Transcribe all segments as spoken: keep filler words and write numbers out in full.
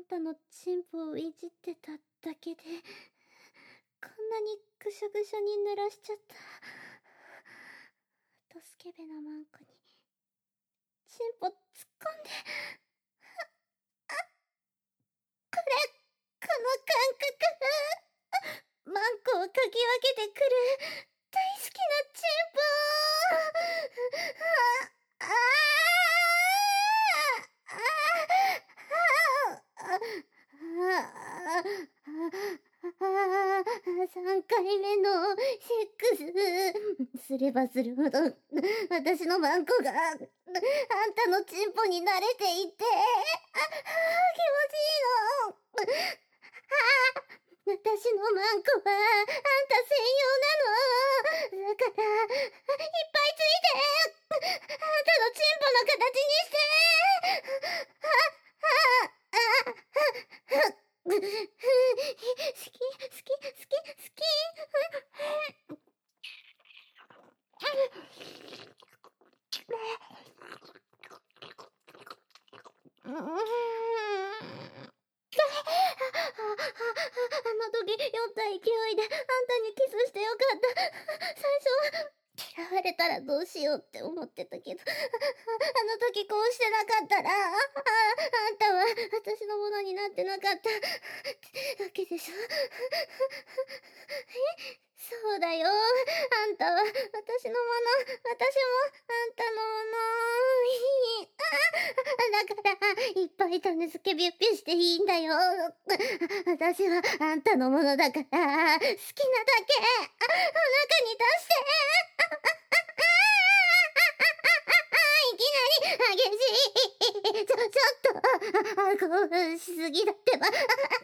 たのチンポをいじってただけで、こんなにぐしょぐしょに濡らしちゃった。とスケベなマンコに、チンポ突っ込んで、あ、これ、この感覚、マンコをかき分けてくる、大好きなチンポあ、あさんかいめのセックスすればするほど私のマンコがあんたのチンポに慣れていって、あ、気持ちいいの。私のマンコはあんた専用なの。だからいっぱいついて、あんたのチンポの形にして。あ、あ、あ、好き好き好き好き。うーん。あの時酔った勢いであんたにキスしてよかった。最初は嫌われたらどうしようって思ってたけど、あの時こうしてなかったら、あ、あ、あんたは私のものになってなかったってわけでしょ。え、そうだよ。あんたは私のもの、私もあんたのもの。だからいっぱい種付けビュッピュしていいんだよ。私はあんたのものだから好きなだけお腹に出していきなり激しい。ちょ、ちょっと興奮しすぎだってば。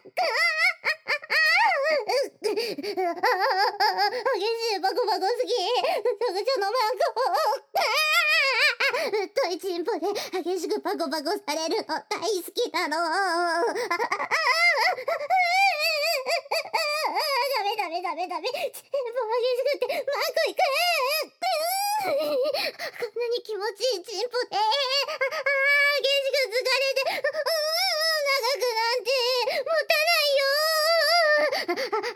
激しいバコバコすぎ。ぐちょぐちょのマンコ。太いチンポで激しくパコパコされるの大好きなの。ダメダメダメダメ。チンポ激しくてマンコいく。こんなに気持ちいいチンポで激しく疲れて、長くなんて持たないよ。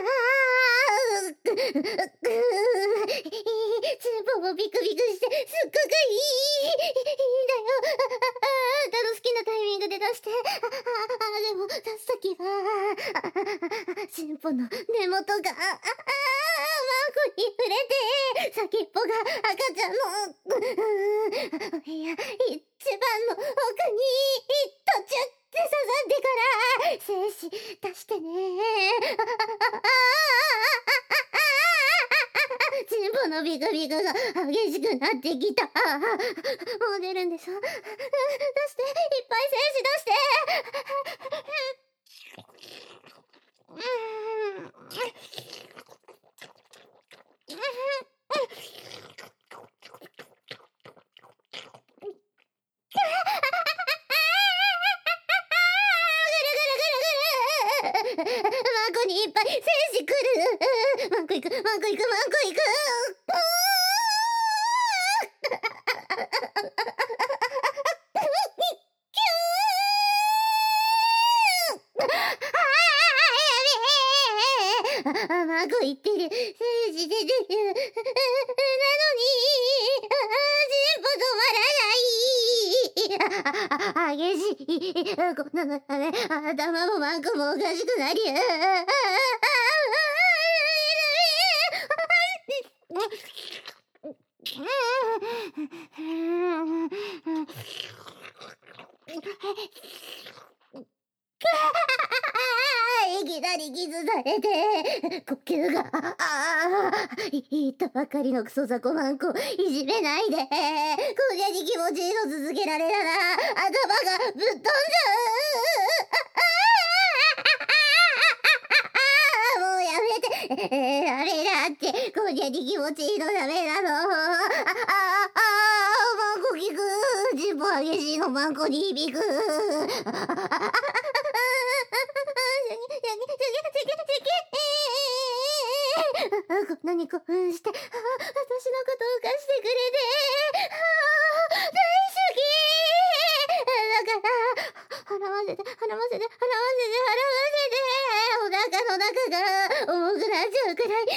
チンポもビクビクしてすっごくいい。いいんだよ。あんたの好きなタイミングで出して。あ、でも出すときはチンポの根元がマンコに触れて、先っぽが赤ちゃんのお部屋一番の奥に途中って刺さってから精子出してね。チンポのビクビクが激しくなってきた。もう出るんでしょ。出して、いっぱい精子出して。うーん。マンコにいっぱい精子くる。マンコいく、マンコいく、マンコいく。マンコいってる。精子出てる。なのにチンポ止まらない。激しい。こんなのダメ。頭もマンコもおかしくなり。いきなりキスされて呼吸がいったばかりのクソザコマンコいじめないで。こりゃに気持ちいいの続けられたら頭がぶっ飛んじゃう。もうやめて。ダメだって。こりゃに気持ちいいのダメなの。あああマンコ効く。チンポ激しいのマンコに響く。こんなに興奮して、私のことを浮かしてくれて、大好きだから、 払わせて、払わせて、払わせて、払わせて、お腹の中が重くなっちゃうくらい、もっと精子出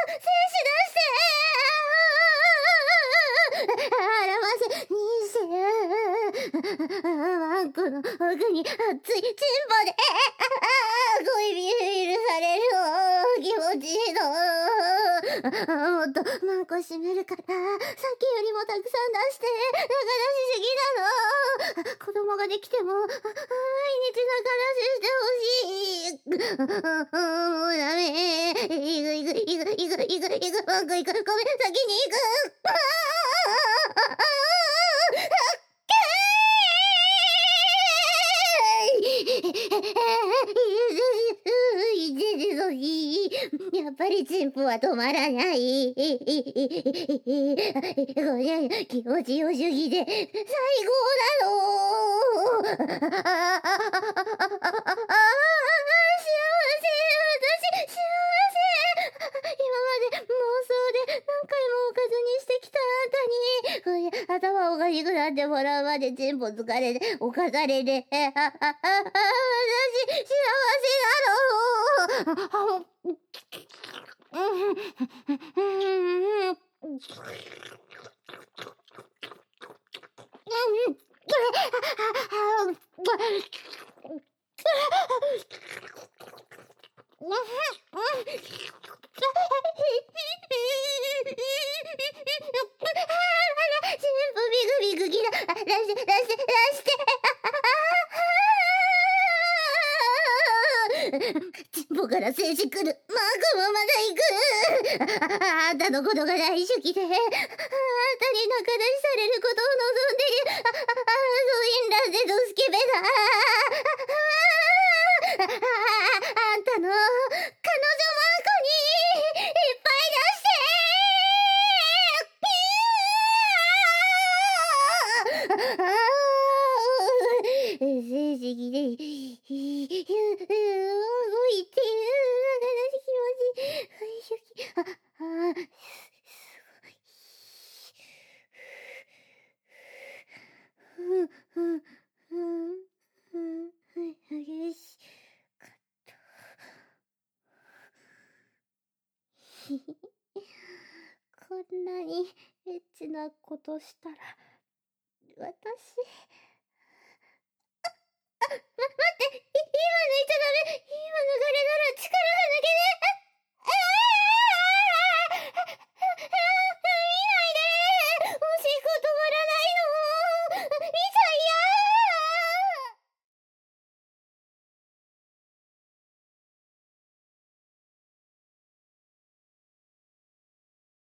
して、払わせにして、ワンコの奥に熱いチンポで、恋ビールされる気持ちいいの。もっとマンコ閉めるから、さっきよりもたくさん出して、中出しすぎなの。子供ができても、毎日中出ししてほしい。もうダメ。いくいくいくいくいくいく、マンコいく。ごめん、先に行く。やっぱりチンポは止まらない。これ気持ちよすぎて最高なの。幸せ、私、幸せ。今まで妄想で何回もおかずにしてきたあんたに、これ頭おかしくなってもらうまでチンポ疲れて、おかされて、私、幸せなの。全部ビクビクギラ、出して、出して、出して。チンポから静止来る。マークもまだ行く。あんたのことが大好きで、あんたに仲出しされることを望んでいる。あ、あ、そういんだぜ、ドスケベだ。あんたの彼女マークにいっぱい出して。ああ、成績で、動いてる、気持ち、あ、あ、すごい。ふん、ふん、ふん、ふん、ふん、よし、カット。こんなにエッチなことしたら、私、